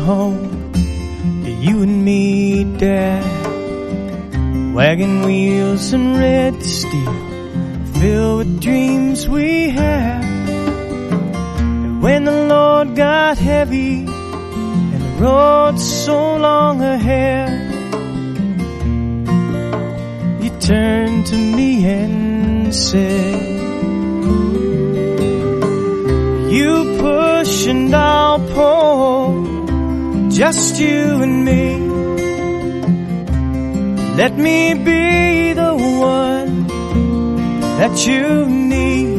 home to you and me, Dad. Wagon wheels and red steel filled with dreams we had. And when the Lord got heavy and the road so long ahead, you turned to me and said, you push and I'll pull, just you and me. Let me be the one that you need.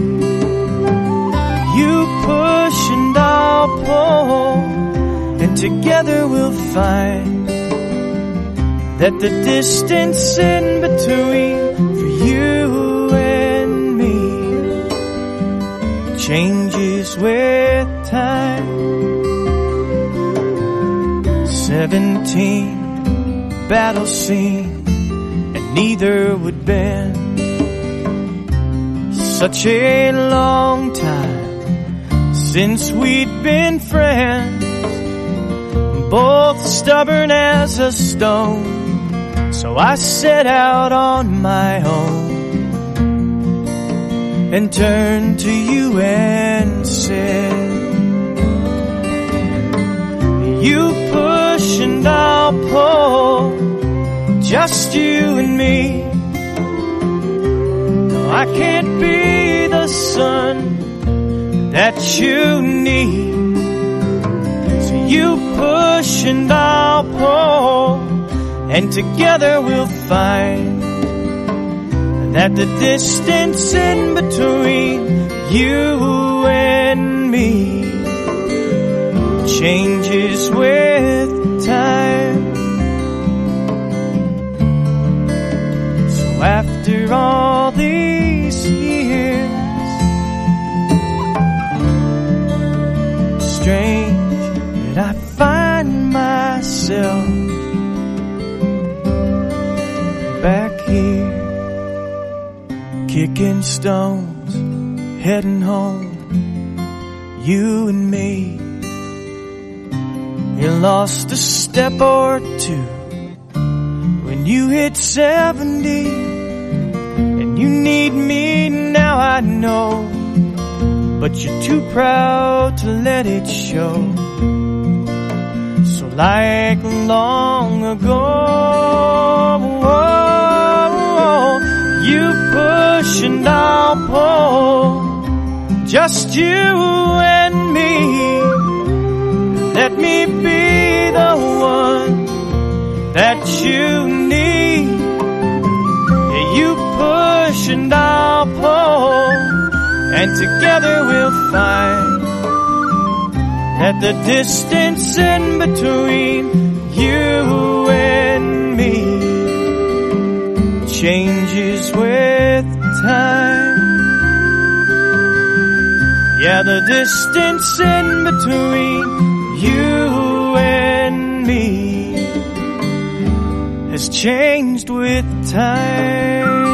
You push and I'll pull, and together we'll find that the distance in between for you and me changes with time. 17 battle scene, and neither would bend. Such a long time since we'd been friends, both stubborn as a stone. So I set out on my own and turned to you and said, you push and I'll pull, just you and me. No, I can't be the son that you need. So you push and I'll pull, and together we'll find that the distance in between you and me changes with time. So after all these years, strange that I find myself back here, kicking stones, heading home, you and me. You lost a step or two when you hit 70, and you need me now, I know, but you're too proud to let it show. So like long ago, you push and I'll pull, just you and me. Let me be the one that you need. Yeah, you push and I'll pull, and together we'll find that the distance in between you and me changes with time. Yeah, the distance in between you and me has changed with time.